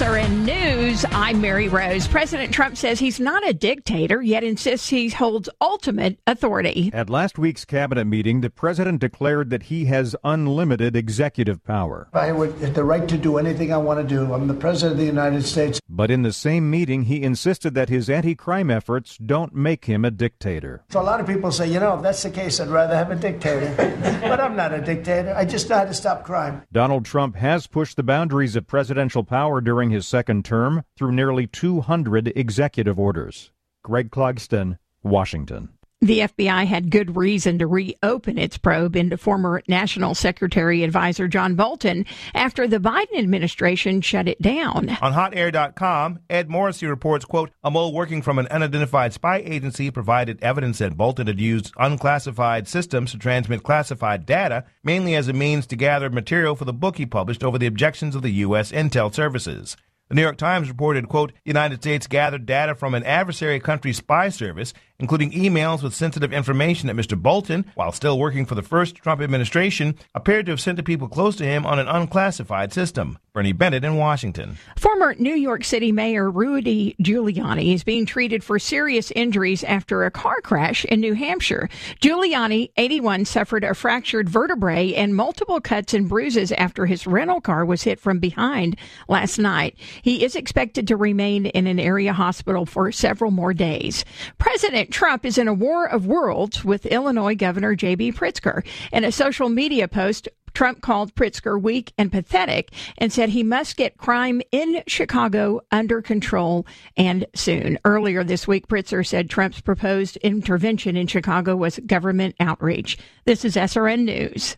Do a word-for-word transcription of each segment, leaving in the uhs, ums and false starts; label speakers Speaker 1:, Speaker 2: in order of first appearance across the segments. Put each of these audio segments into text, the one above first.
Speaker 1: S R N News, I'm Mary Rose. President Trump says he's not a dictator, yet insists he holds ultimate authority.
Speaker 2: At last week's cabinet meeting, the president declared that he has unlimited executive power.
Speaker 3: I would have the right to do anything I want to do. I'm the president of the United States.
Speaker 2: But in the same meeting, he insisted that his anti-crime efforts don't make him a dictator.
Speaker 3: So a lot of people say, you know, if that's the case, I'd rather have a dictator. But I'm not a dictator. I just know how to stop crime.
Speaker 2: Donald Trump has pushed the boundaries of presidential power during his second term through nearly two hundred executive orders. Greg Clugston, Washington.
Speaker 1: The F B I had good reason to reopen its probe into former National Secretary Advisor John Bolton after the Biden administration shut it down.
Speaker 4: On hot air dot com, Ed Morrissey reports, quote, a mole working from an unidentified spy agency provided evidence that Bolton had used unclassified systems to transmit classified data, mainly as a means to gather material for the book he published over the objections of the U S intel services. The New York Times reported, quote, the United States gathered data from an adversary country's spy service, including emails with sensitive information that Mister Bolton, while still working for the first Trump administration, appeared to have sent to people close to him on an unclassified system. Bernie Bennett in Washington.
Speaker 1: Former New York City Mayor Rudy Giuliani is being treated for serious injuries after a car crash in New Hampshire. Giuliani, eighty-one, suffered a fractured vertebrae and multiple cuts and bruises after his rental car was hit from behind last night. He is expected to remain in an area hospital for several more days. President Trump is in a war of words with Illinois Governor J B Pritzker. In a social media post, Trump called Pritzker weak and pathetic and said he must get crime in Chicago under control and soon. Earlier this week, Pritzker said Trump's proposed intervention in Chicago was government outreach. This is S R N News.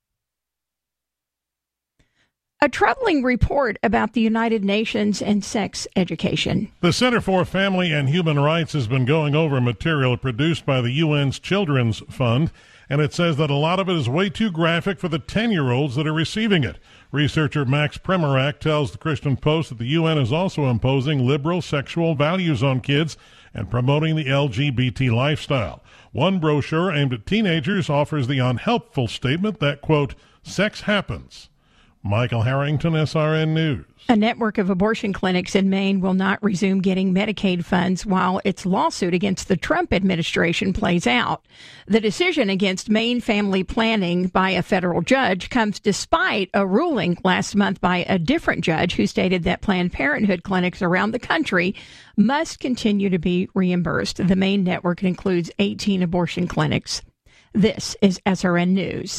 Speaker 1: A troubling report about the United Nations and sex education.
Speaker 5: The Center for Family and Human Rights has been going over material produced by the U N's Children's Fund, and it says that a lot of it is way too graphic for the ten-year-olds that are receiving it. Researcher Max Primorak tells the Christian Post that the U N is also imposing liberal sexual values on kids and promoting the L G B T lifestyle. One brochure aimed at teenagers offers the unhelpful statement that, quote, sex happens. Michael Harrington, S R N News.
Speaker 1: A network of abortion clinics in Maine will not resume getting Medicaid funds while its lawsuit against the Trump administration plays out. The decision against Maine family planning by a federal judge comes despite a ruling last month by a different judge who stated that Planned Parenthood clinics around the country must continue to be reimbursed. The Maine network includes eighteen abortion clinics. This is S R N News.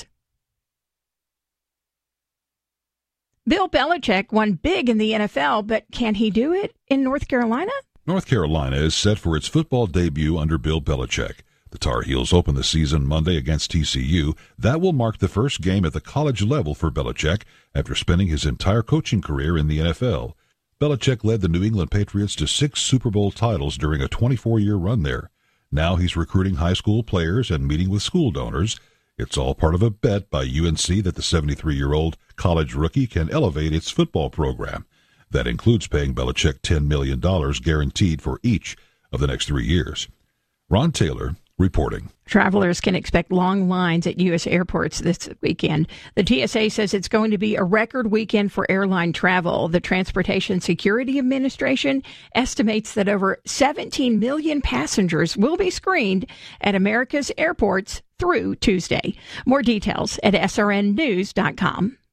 Speaker 1: Bill Belichick won big in the N F L, but can he do it in North Carolina?
Speaker 6: North Carolina is set for its football debut under Bill Belichick. The Tar Heels open the season Monday against T C U. That will mark the first game at the college level for Belichick after spending his entire coaching career in the N F L. Belichick led the New England Patriots to six Super Bowl titles during a twenty-four-year run there. Now he's recruiting high school players and meeting with school donors. It's all part of a bet by U N C that the seventy-three-year-old college rookie can elevate its football program. That includes paying Belichick ten million dollars guaranteed for each of the next three years. Ron Taylor reporting.
Speaker 1: Travelers can expect long lines at U S airports this weekend. The T S A says it's going to be a record weekend for airline travel. The Transportation Security Administration estimates that over seventeen million passengers will be screened at America's airports through Tuesday. More details at S R N news dot com.